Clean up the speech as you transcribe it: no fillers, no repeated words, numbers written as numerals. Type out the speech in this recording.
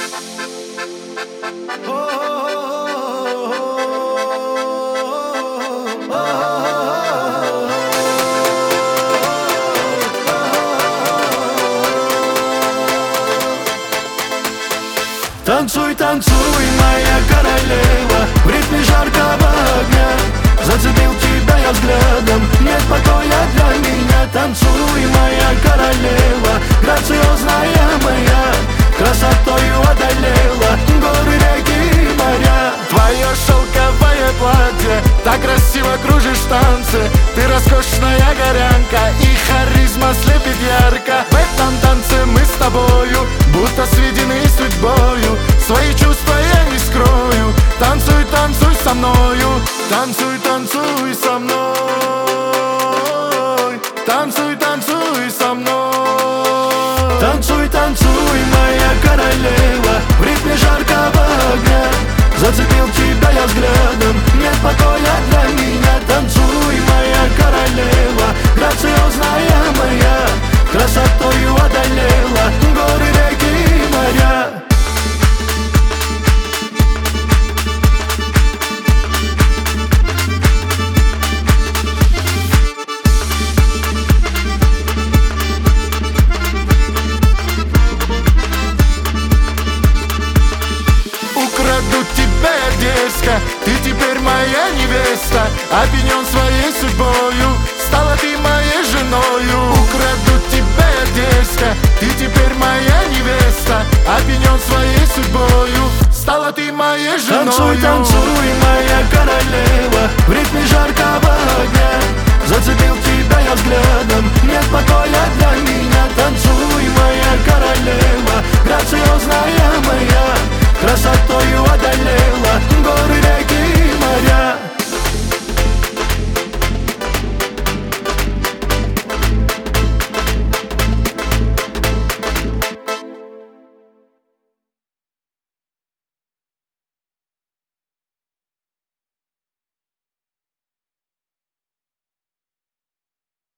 Танцуй, танцуй, моя королева, в ритме жаркого огня. Зацепил тебя я взглядом, нет покоя для меня. Танцуй, моя королева, грациозная моя, красотою одолела горы, реки, моря. Твое шелковое платье, так красиво кружишь в танце. Ты роскошная горянка, и харизма слепит ярко. В этом танце мы с тобою будто сведены судьбою. Свои чувства я не скрою. Танцуй, танцуй со мною, танцуй, танцуй со мной. Танцуй, танцуй со мной. Танцуй, танцуй, моя королева, в ритме жаркого огня. Зацепил тебя я взглядом, нет покоя для меня. Танцуй, моя королева, грациозная моя, красотою одолела горы, реки, моря. Украду тебя дерзко, ты теперь моя невеста. Опьянен своей судьбою, стала ты моей женою. Украду тебя дерзко, ты теперь моя невеста. Опьянен своей судьбою, стала ты моей женою. Танцуй, танцуй, моя королева, в ритме жаркого огня. Зацепил тебя я взглядом, нет покоя для меня. Танцуй, моя королева, грациозная моя, красотою одолела горы, реки, моря.